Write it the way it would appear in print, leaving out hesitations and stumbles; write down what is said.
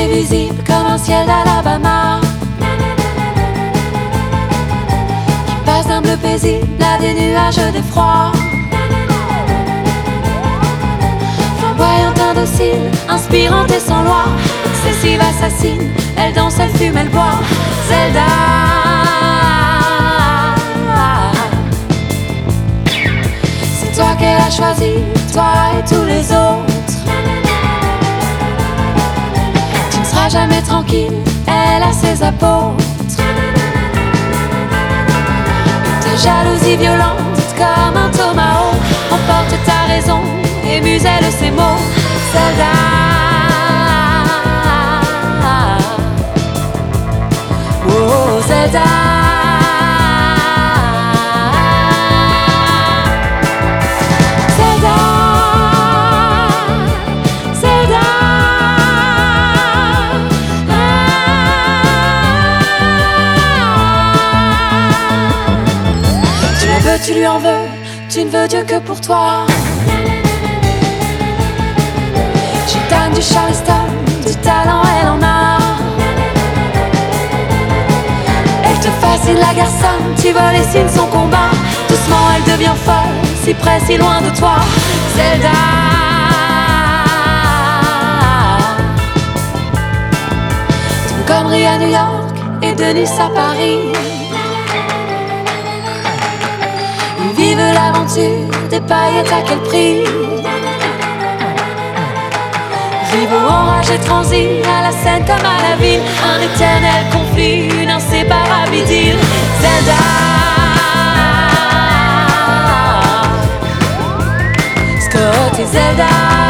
visible comme un ciel d'Alabama, qui passe d'un bleu paisible à des nuages d'effroi. Flamboyante, indocile, inspirante et sans loi, excessive assassine, elle danse, elle fume, elle boit. Zelda, c'est toi qu'elle a choisi, toi et tous les autres. Tu ne seras jamais tranquille, elle a ses apôtres. Ta jalousie violente comme un tomahawk emporte ta raison et muselle ses mots. Zelda, oh Zelda, Zelda, Zelda. Tu la veux, tu lui en veux, tu ne veux Dieu que pour toi. Gitane du Charleston, du talent elle en a. Elle te fascine la garçonne, tu vois les signes de son combat. Doucement elle devient folle, si près, si loin de toi. Zelda, Montgomery à New York et de Nice à Paris. Ils vivent l'aventure des paillettes à quel prix. Rivaux, orage et transit, à la scène comme à la ville. Un éternel conflit, une inséparable idylle. Zelda, Scott et Zelda.